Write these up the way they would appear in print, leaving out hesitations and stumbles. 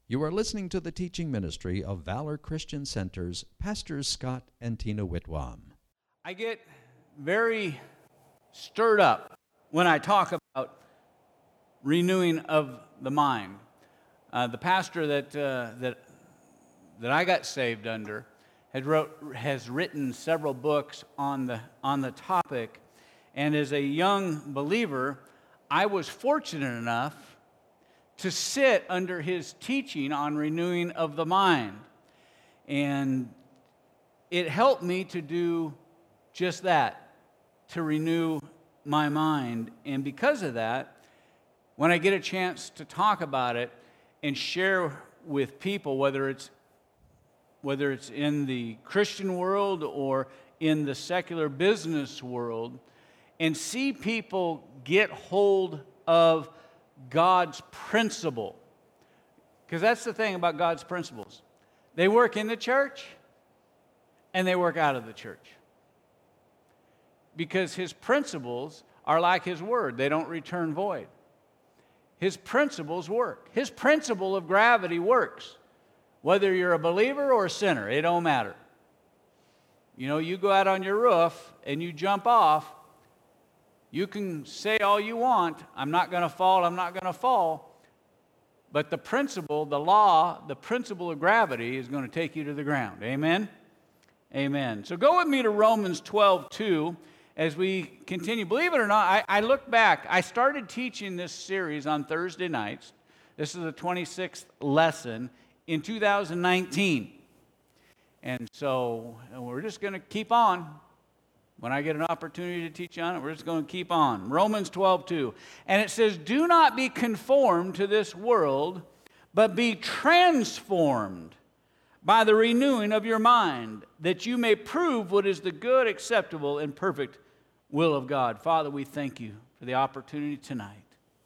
You are listening to the teaching ministry of Valor Christian Center's Pastors Scott and Tina Whitwam. I get very stirred up when I talk about renewing of the mind. The pastor that I got saved under has written several books on the topic, and as a young believer, I was fortunate enough to sit under his teaching on renewing of the mind. And it helped me to do just that, to renew my mind. And because of that, when I get a chance to talk about it and share with people, whether it's in the Christian world or in the secular business world, and see people get hold of God's principle. Because that's the thing about God's principles. They work in the church and they work out of the church. Because His principles are like His word. They don't return void. His principles work. His principle of gravity works. Whether you're a believer or a sinner, it don't matter. You know, you go out on your roof and you jump off, you can say all you want, I'm not going to fall, I'm not going to fall. But the principle, the law, the principle of gravity is going to take you to the ground. Amen? Amen. So go with me to Romans 12:2 as we continue. Believe it or not, I look back. I started teaching this series on Thursday nights. This is the 26th lesson in 2019. And so we're just going to keep on. When I get an opportunity to teach on it, we're just going to keep on. Romans 12:2. And it says, "Do not be conformed to this world, but be transformed by the renewing of your mind, that you may prove what is the good, acceptable, and perfect will of God." Father, we thank you for the opportunity tonight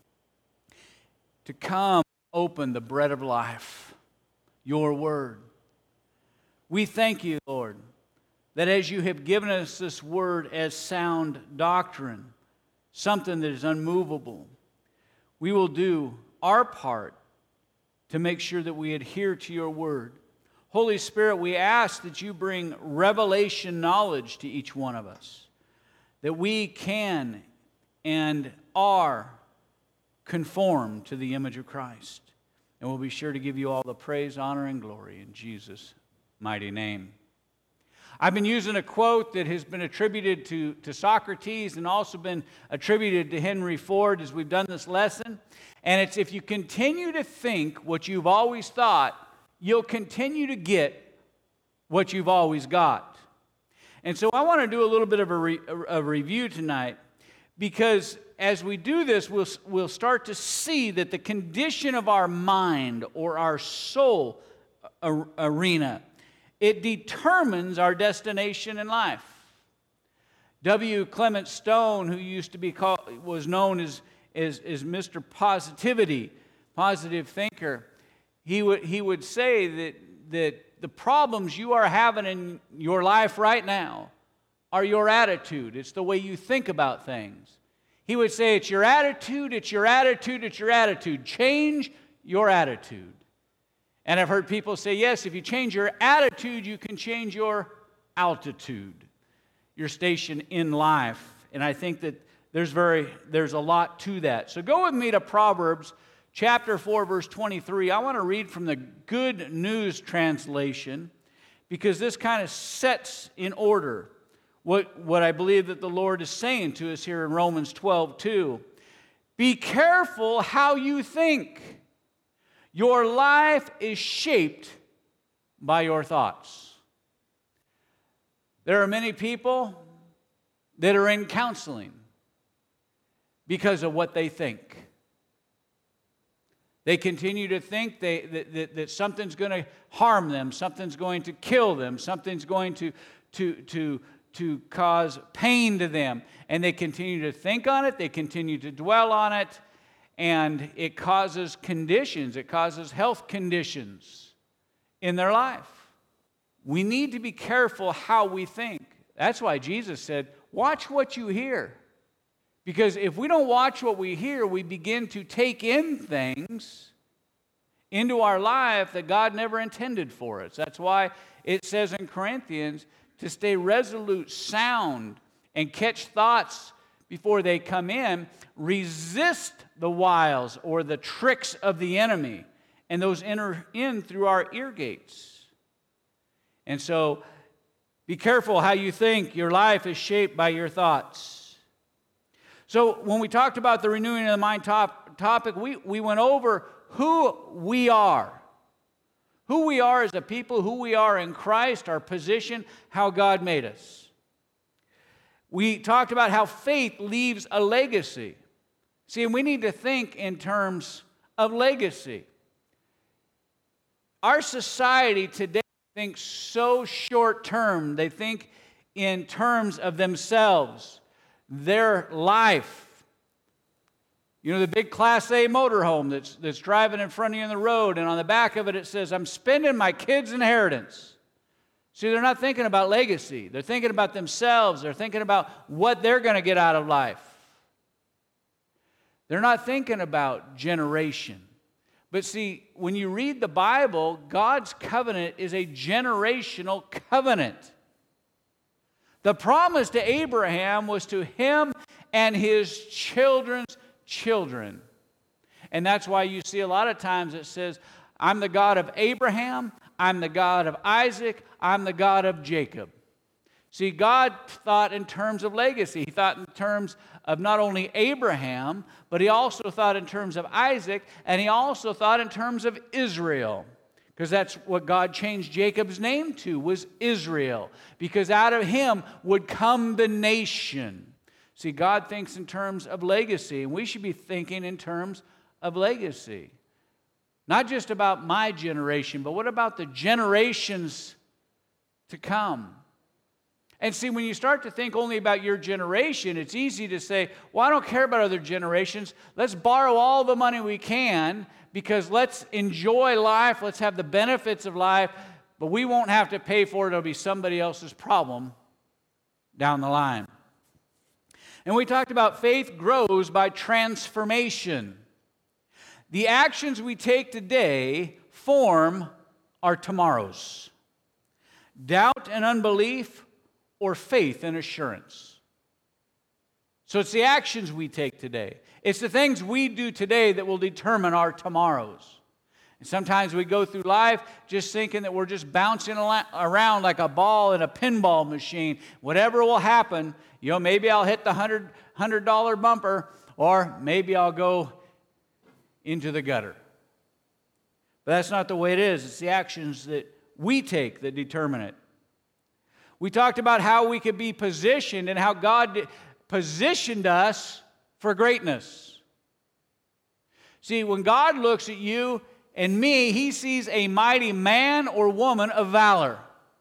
to come open the bread of life, your word. We thank you, Lord, that as you have given us this word as sound doctrine, something that is unmovable, we will do our part to make sure that we adhere to your word. Holy Spirit, we ask that you bring revelation knowledge to each one of us, that we can and are conformed to the image of Christ. And we'll be sure to give you all the praise, honor, and glory in Jesus' mighty name. I've been using a quote that has been attributed to Socrates and also been attributed to Henry Ford as we've done this lesson. And it's, if you continue to think what you've always thought, you'll continue to get what you've always got. And so I want to do a little bit of a review tonight, because as we do this, we'll start to see that the condition of our mind or our soul arena, it determines our destination in life. W. Clement Stone, who used to be was known as Mr. Positivity, positive thinker, he would say that the problems you are having in your life right now are your attitude. It's the way you think about things. He would say it's your attitude, it's your attitude, it's your attitude. Change your attitude. And I've heard people say, yes, if you change your attitude, you can change your altitude, your station in life. And I think that there's a lot to that. So go with me to Proverbs chapter 4, verse 23. I want to read from the Good News translation, because this kind of sets in order what I believe that the Lord is saying to us here in Romans 12:2. Be careful how you think. Your life is shaped by your thoughts. There are many people that are in counseling because of what they think. They continue to think that something's going to harm them, something's going to kill them, something's going to cause pain to them. And they continue to think on it, they continue to dwell on it, and it causes conditions, it causes health conditions in their life. We need to be careful how we think. That's why Jesus said, watch what you hear. Because if we don't watch what we hear, we begin to take in things into our life that God never intended for us. That's why it says in Corinthians to stay resolute, sound, and catch thoughts before they come in. Resist the wiles or the tricks of the enemy, and those enter in through our ear gates. And so be careful how you think. Your life is shaped by your thoughts. So when we talked about the renewing of the mind topic, we went over who we are. Who we are as a people, who we are in Christ, our position, how God made us. We talked about how faith leaves a legacy. See, and we need to think in terms of legacy. Our society today thinks so short-term. They think in terms of themselves, their life. You know, the big Class A motorhome that's driving in front of you on the road, and on the back of it, it says, I'm spending my kids' inheritance. See, they're not thinking about legacy. They're thinking about themselves. They're thinking about what they're going to get out of life. They're not thinking about generation. But see, when you read the Bible, God's covenant is a generational covenant. The promise to Abraham was to him and his children's children. And that's why you see a lot of times it says, I'm the God of Abraham, I'm the God of Isaac, I'm the God of Jacob. See, God thought in terms of legacy. He thought in terms of not only Abraham, but he also thought in terms of Isaac, and he also thought in terms of Israel. Because that's what God changed Jacob's name to, was Israel. Because out of him would come the nation. See, God thinks in terms of legacy, and we should be thinking in terms of legacy. Not just about my generation, but what about the generations to come? And see, when you start to think only about your generation, it's easy to say, well, I don't care about other generations. Let's borrow all the money we can because let's enjoy life. Let's have the benefits of life, but we won't have to pay for it. It'll be somebody else's problem down the line. And we talked about faith grows by transformation. The actions we take today form our tomorrows. Doubt and unbelief, or faith and assurance. So it's the actions we take today. It's the things we do today that will determine our tomorrows. And sometimes we go through life just thinking that we're just bouncing around like a ball in a pinball machine. Whatever will happen, maybe I'll hit the $100 bumper, or maybe I'll go into the gutter. But that's not the way it is. It's the actions that we take that determine it. We talked about how we could be positioned and how God positioned us for greatness. See, when God looks at you and me, He sees a mighty man or woman of valor.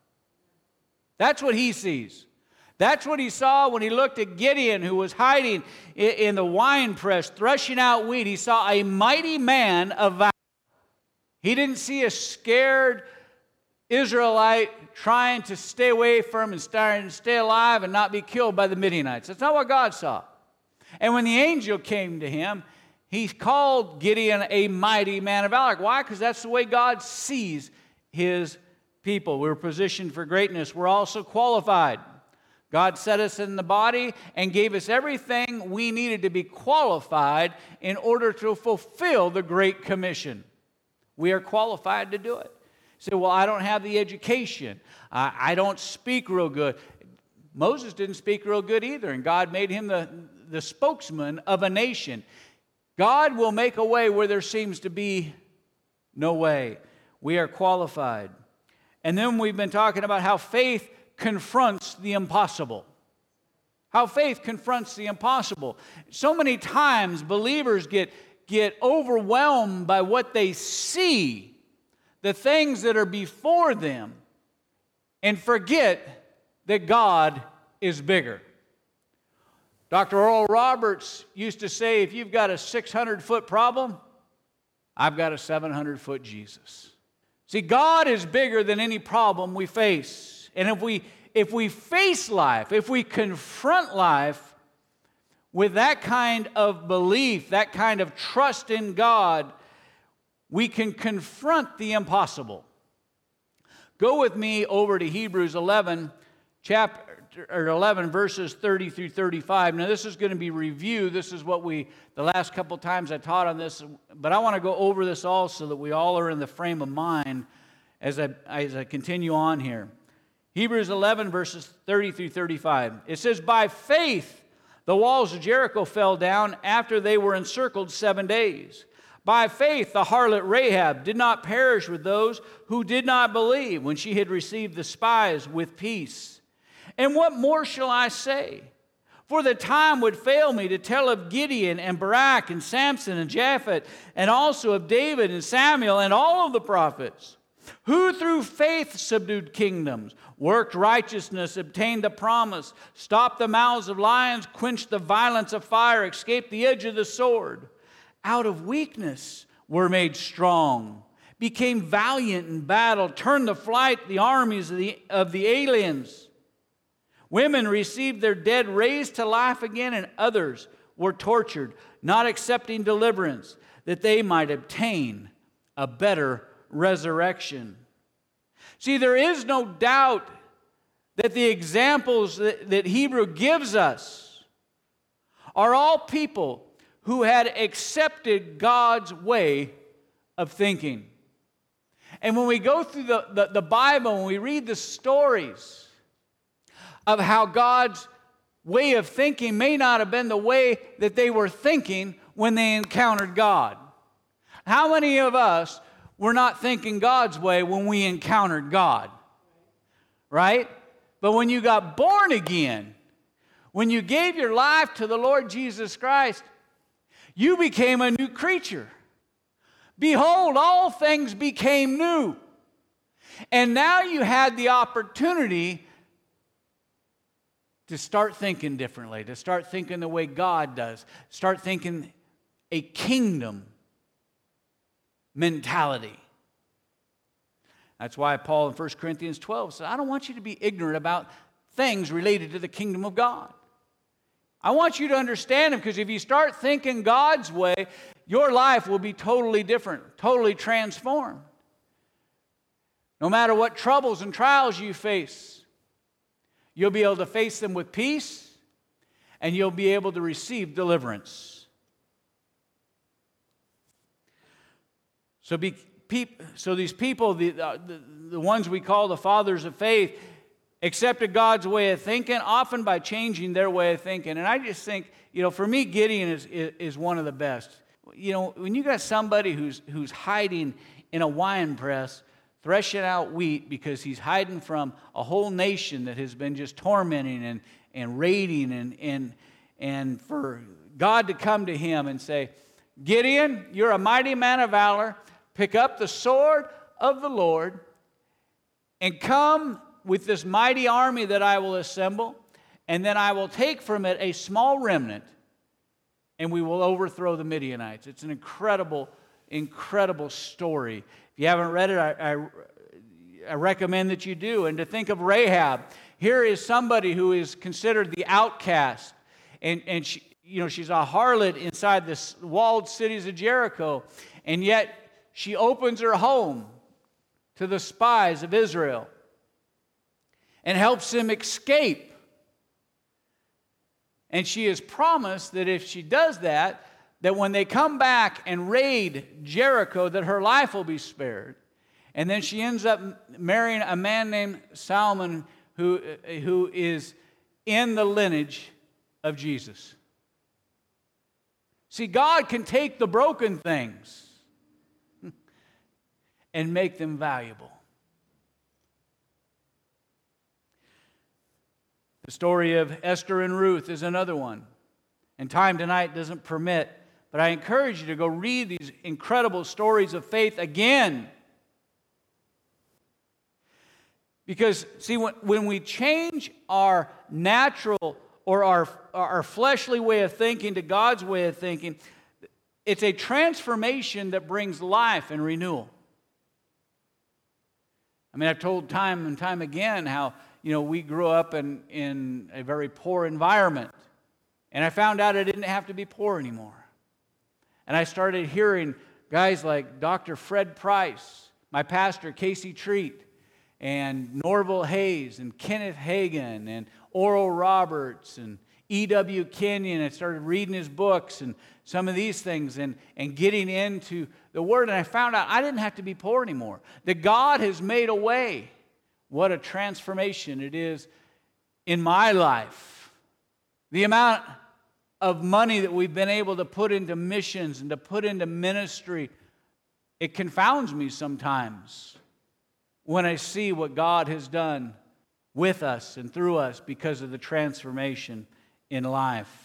That's what He sees. That's what He saw when He looked at Gideon, who was hiding in the wine press, threshing out wheat. He saw a mighty man of valor. He didn't see a scared Israelite trying to stay away from and starting to stay alive and not be killed by the Midianites. That's not what God saw. And when the angel came to him, He called Gideon a mighty man of valor. Why? Because that's the way God sees His people. We're positioned for greatness. We're also qualified. God set us in the body and gave us everything we needed to be qualified in order to fulfill the Great Commission. We are qualified to do it. Say, well, I don't have the education. I don't speak real good. Moses didn't speak real good either, and God made him the spokesman of a nation. God will make a way where there seems to be no way. We are qualified. And then we've been talking about how faith confronts the impossible. How faith confronts the impossible. So many times believers get overwhelmed by what they see, the things that are before them, and forget that God is bigger. Dr. Oral Roberts used to say, if you've got a 600-foot problem, I've got a 700-foot Jesus. See, God is bigger than any problem we face. And if we face life, if we confront life with that kind of belief, that kind of trust in God, we can confront the impossible. Go with me over to Hebrews 11, chapter 11, verses 30 through 35. Now, this is going to be review. This is what the last couple times I taught on this, but I want to go over this also so that we all are in the frame of mind as I continue on here. Hebrews 11, verses 30 through 35. It says, by faith, the walls of Jericho fell down after they were encircled 7 days. By faith, the harlot Rahab did not perish with those who did not believe when she had received the spies with peace. And what more shall I say? For the time would fail me to tell of Gideon and Barak and Samson and Jephthah, and also of David and Samuel and all of the prophets, who through faith subdued kingdoms, worked righteousness, obtained the promise, stopped the mouths of lions, quenched the violence of fire, escaped the edge of the sword. Out of weakness were made strong, became valiant in battle, turned to flight the armies of the aliens. Women received their dead raised to life again, and others were tortured, not accepting deliverance, that they might obtain a better resurrection. See, there is no doubt that the examples that Hebrew gives us are all people who had accepted God's way of thinking. And when we go through the Bible, when we read the stories of how God's way of thinking may not have been the way that they were thinking when they encountered God. How many of us were not thinking God's way when we encountered God? Right? But when you got born again, when you gave your life to the Lord Jesus Christ, you became a new creature. Behold, all things became new. And now you had the opportunity to start thinking differently, to start thinking the way God does, start thinking a kingdom mentality. That's why Paul in 1 Corinthians 12 said, I don't want you to be ignorant about things related to the kingdom of God. I want you to understand them, because if you start thinking God's way, your life will be totally different, totally transformed. No matter what troubles and trials you face, you'll be able to face them with peace, and you'll be able to receive deliverance. So these people, the ones we call the fathers of faith, accepted God's way of thinking, often by changing their way of thinking. And I just think, for me, Gideon is one of the best. When you got somebody who's hiding in a wine press, threshing out wheat because he's hiding from a whole nation that has been just tormenting and raiding, and for God to come to him and say, Gideon, you're a mighty man of valor. Pick up the sword of the Lord and come with this mighty army that I will assemble, and then I will take from it a small remnant, and we will overthrow the Midianites. It's an incredible, incredible story. If you haven't read it, I recommend that you do. And to think of Rahab, here is somebody who is considered the outcast, and she, she's a harlot inside the walled cities of Jericho, and yet she opens her home to the spies of Israel and helps them escape. And she is promised that if she does that when they come back and raid Jericho, that her life will be spared. And then she ends up marrying a man named Salmon, who is in the lineage of Jesus. See, God can take the broken things and make them valuable. The story of Esther and Ruth is another one. And time tonight doesn't permit, but I encourage you to go read these incredible stories of faith again. Because, see, when we change our natural or our fleshly way of thinking to God's way of thinking, it's a transformation that brings life and renewal. I mean, I've told time and time again how, we grew up in a very poor environment. And I found out I didn't have to be poor anymore. And I started hearing Guys like Dr. Fred Price, my pastor Casey Treat, and Norval Hayes, and Kenneth Hagin, and Oral Roberts, and E.W. Kenyon. I started reading his books and some of these things and getting into the Word. And I found out I didn't have to be poor anymore. That God has made a way. What a transformation it is in my life. The amount of money that we've been able to put into missions and to put into ministry, it confounds me sometimes when I see what God has done with us and through us because of the transformation in life.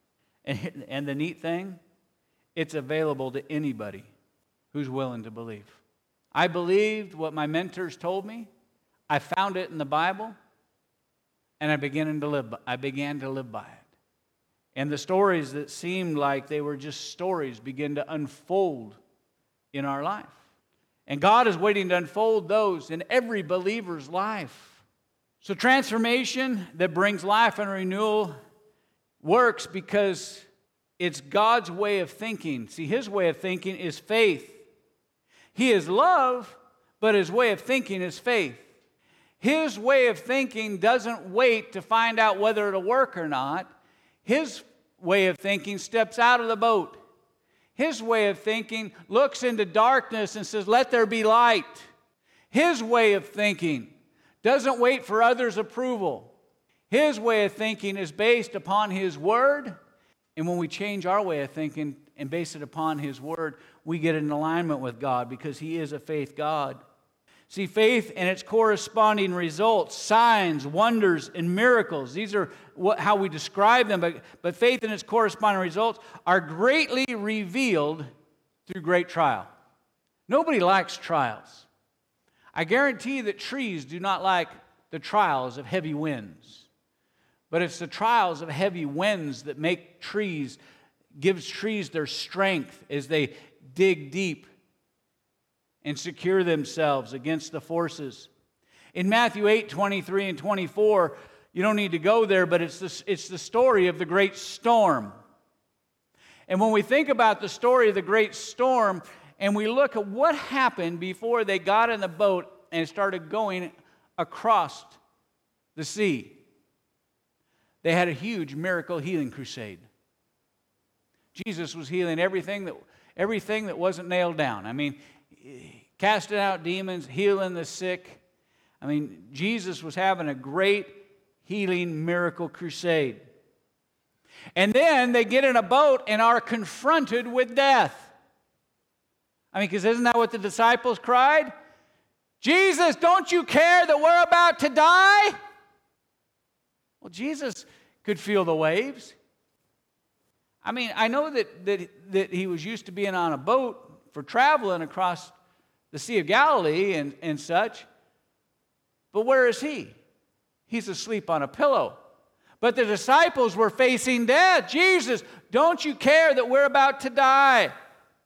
And the neat thing, it's available to anybody who's willing to believe. I believed what my mentors told me. I found it in the Bible, and I began to live by it. And the stories that seemed like they were just stories begin to unfold in our life. And God is waiting to unfold those in every believer's life. So transformation that brings life and renewal works because it's God's way of thinking. See, His way of thinking is faith. He is love, but His way of thinking is faith. His way of thinking doesn't wait to find out whether it'll work or not. His way of thinking steps out of the boat. His way of thinking looks into darkness and says, "Let there be light." His way of thinking doesn't wait for others' approval. His way of thinking is based upon His Word. And when we change our way of thinking and base it upon His Word, we get in alignment with God because He is a faith God. See, faith and its corresponding results, signs, wonders, and miracles. These are how we describe them, but faith and its corresponding results are greatly revealed through great trial. Nobody likes trials. I guarantee that trees do not like the trials of heavy winds. But it's the trials of heavy winds that gives trees their strength as they dig deep and secure themselves against the forces. In Matthew 8:23 and 24, you don't need to go there, but it's the story of the great storm. And when we think about the story of the great storm, and we look at what happened before they got in the boat and started going across the sea, they had a huge miracle healing crusade. Jesus was healing everything that wasn't nailed down. I mean, casting out demons, healing the sick. I mean, Jesus was having a great healing miracle crusade. And then they get in a boat and are confronted with death. I mean, because isn't that what the disciples cried? "Jesus, don't you care that we're about to die?" Well, Jesus could feel the waves. I mean, I know that he was used to being on a boat for traveling across the Sea of Galilee and such. But where is he? He's asleep on a pillow. But the disciples were facing death. "Jesus, don't you care that we're about to die?"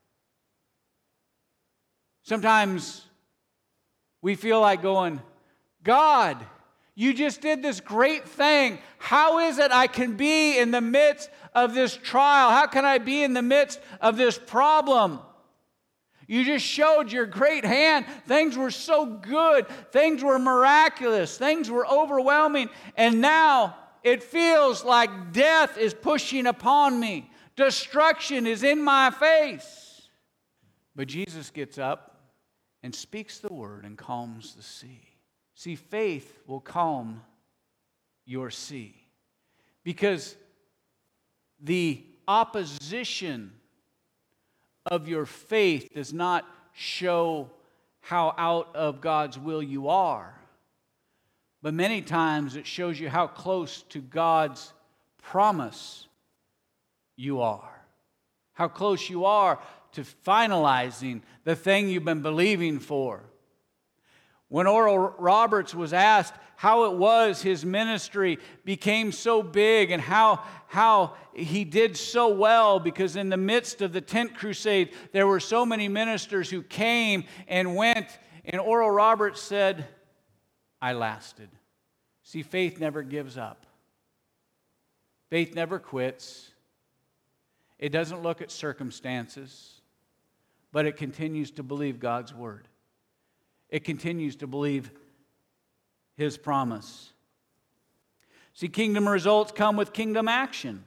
Sometimes we feel like going, "God, you just did this great thing. How is it I can be in the midst of this trial? How can I be in the midst of this problem? You just showed your great hand. Things were so good. Things were miraculous. Things were overwhelming. And now it feels like death is pushing upon me. Destruction is in my face." But Jesus gets up and speaks the word and calms the sea. See, faith will calm your sea because the opposition of your faith does not show how out of God's will you are, but many times it shows you how close to God's promise you are, how close you are to finalizing the thing you've been believing for. When Oral Roberts was asked how it was his ministry became so big and how he did so well, because in the midst of the tent crusade, there were so many ministers who came and went, and Oral Roberts said, "I lasted." See, faith never gives up. Faith never quits. It doesn't look at circumstances, but it continues to believe God's word. It continues to believe His promise. See, kingdom results come with kingdom action.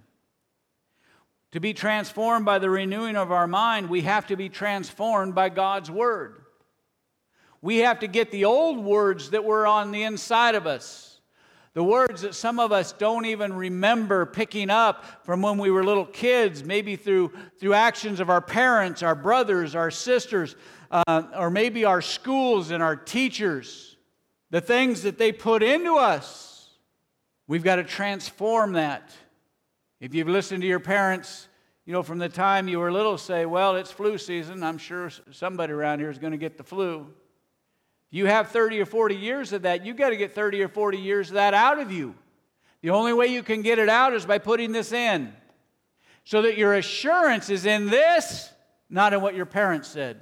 To be transformed by the renewing of our mind, we have to be transformed by God's word. We have to get the old words that were on the inside of us. The words that some of us don't even remember picking up from when we were little kids, maybe through actions of our parents, our brothers, our sisters, or maybe our schools and our teachers. The things that they put into us, we've got to transform that. If you've listened to your parents, from the time you were little, say, well, it's flu season. I'm sure somebody around here is going to get the flu. You have 30 or 40 years of that, you've got to get 30 or 40 years of that out of you. The only way you can get it out is by putting this in, so that your assurance is in this, not in what your parents said.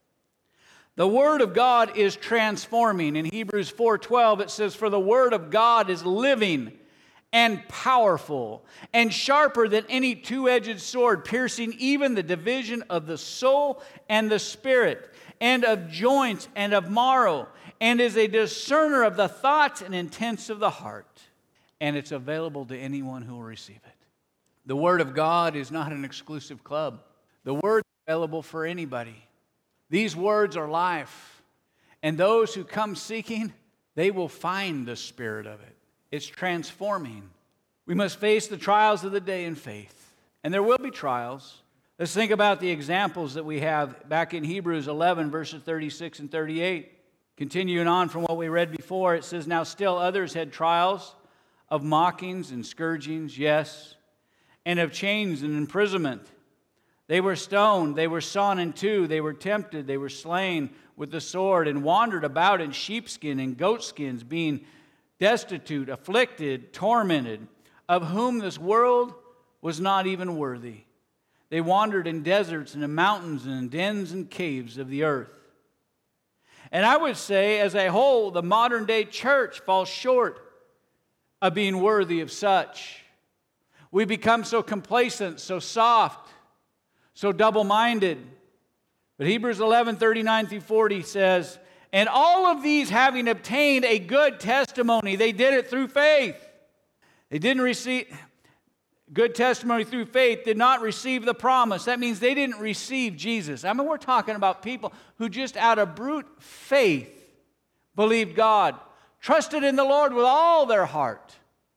The Word of God is transforming. In Hebrews 4:12 it says, for the Word of God is living and powerful and sharper than any two-edged sword, piercing even the division of the soul and the spirit, and of joints and of marrow, and is a discerner of the thoughts and intents of the heart. And it's available to anyone who will receive it. The Word of God is not an exclusive club. The Word is available for anybody. These words are life. And those who come seeking, they will find the spirit of it. It's transforming. We must face the trials of the day in faith. And there will be trials. Let's think about the examples that we have back in Hebrews 11, verses 36 and 38. Continuing on from what we read before, it says, now still others had trials of mockings and scourgings, yes, and of chains and imprisonment. They were stoned, they were sawn in two, they were tempted, they were slain with the sword, and wandered about in sheepskin and goatskins, being destitute, afflicted, tormented, of whom this world was not even worthy. They wandered in deserts and in mountains and in dens and caves of the earth. And I would say, as a whole, the modern day church falls short of being worthy of such. We become so complacent, so soft, so double-minded. But Hebrews 11, 39 through 40 says, and all of these having obtained a good testimony, they did it through faith. They didn't receive good testimony through faith, did not receive the promise. That means they didn't receive Jesus. I mean, we're talking about people who just out of brute faith believed God, trusted in the Lord with all their heart,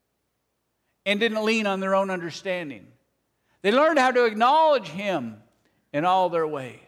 and didn't lean on their own understanding. They learned how to acknowledge Him in all their ways,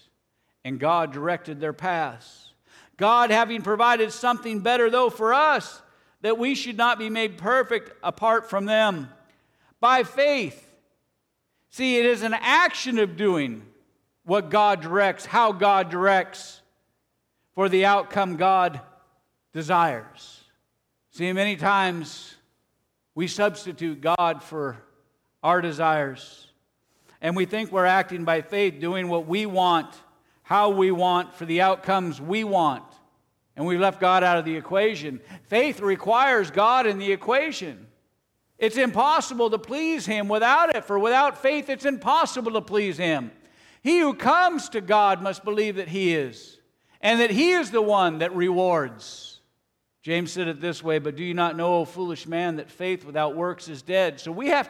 and God directed their paths. God having provided something better, though, for us, that we should not be made perfect apart from them. By faith. See, it is an action of doing what God directs, how God directs, for the outcome God desires. See, many times we substitute God for our desires, and we think we're acting by faith, doing what we want, how we want, for the outcomes we want. And we left God out of the equation. Faith requires God in the equation. It's impossible to please Him without it, for without faith it's impossible to please Him. He who comes to God must believe that He is, and that He is the one that rewards. James said it this way, but do you not know, O foolish man, that faith without works is dead? So we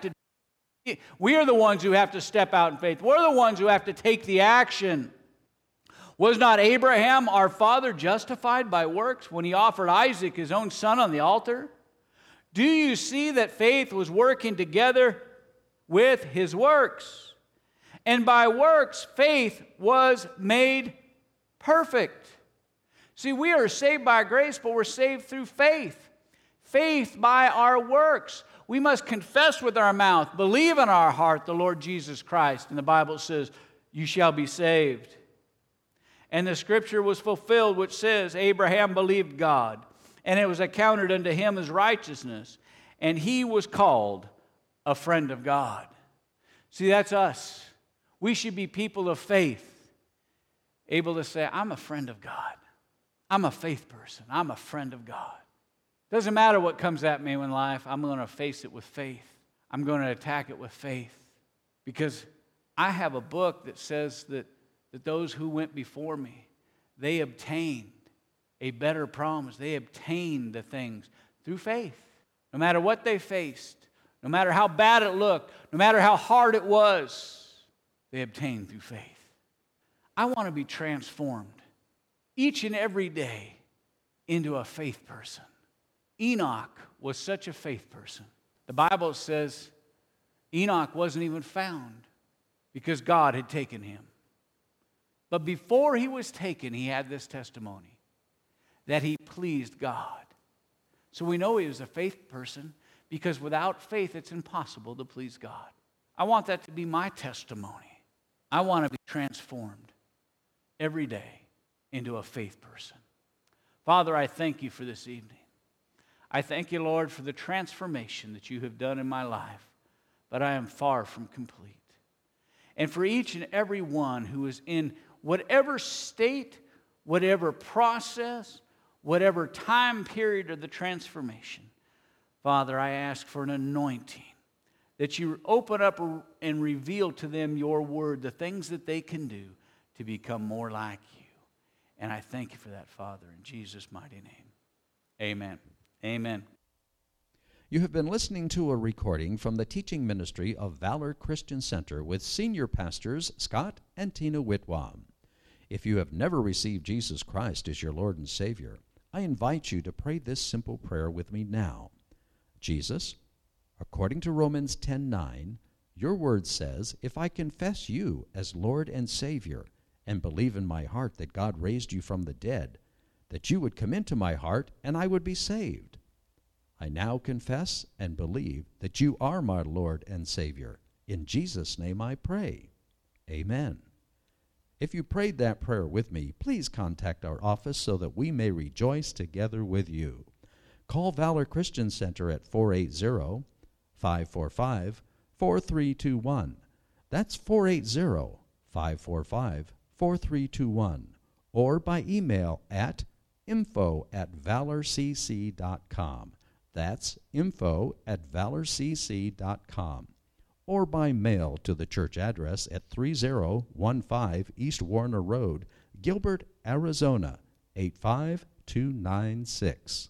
are the ones who have to step out in faith. We're the ones who have to take the action. Was not Abraham, our father, justified by works when he offered Isaac, his own son, on the altar? Do you see that faith was working together with his works? And by works, faith was made perfect. See, we are saved by grace, but we're saved through faith. Faith by our works. We must confess with our mouth, believe in our heart the Lord Jesus Christ. And the Bible says, you shall be saved. And the scripture was fulfilled, which says, Abraham believed God, and it was accounted unto him as righteousness, and he was called a friend of God. See, that's us. We should be people of faith, able to say, I'm a friend of God. I'm a faith person. I'm a friend of God. Doesn't matter what comes at me in life, I'm going to face it with faith. I'm going to attack it with faith, because I have a book that says that that those who went before me, they obtained a better promise. They obtained the things through faith. No matter what they faced, no matter how bad it looked, no matter how hard it was, they obtained through faith. I want to be transformed each and every day into a faith person. Enoch was such a faith person. The Bible says Enoch wasn't even found because God had taken him. But before he was taken, he had this testimony that he pleased God. So we know he was a faith person because without faith, it's impossible to please God. I want that to be my testimony. I want to be transformed every day into a faith person. Father, I thank you for this evening. I thank you, Lord, for the transformation that you have done in my life, but I am far from complete. And for each and every one who is in whatever state, whatever process, whatever time period of the transformation, Father, I ask for an anointing that you open up and reveal to them your word, the things that they can do to become more like you. And I thank you for that, Father, in Jesus' mighty name. Amen. Amen. You have been listening to a recording from the teaching ministry of Valor Christian Center with senior pastors Scott and Tina Whitwam. If you have never received Jesus Christ as your Lord and Savior, I invite you to pray this simple prayer with me now. Jesus, according to Romans 10:9, your word says, if I confess you as Lord and Savior and believe in my heart that God raised you from the dead, that you would come into my heart and I would be saved. I now confess and believe that you are my Lord and Savior. In Jesus' name I pray. Amen. If you prayed that prayer with me, please contact our office so that we may rejoice together with you. Call Valor Christian Center at 480-545-4321. That's 480-545-4321. Or by email at info@valorcc.com. That's info@valorcc.com. Or by mail to the church address at 3015 East Warner Road, Gilbert, Arizona, 85296.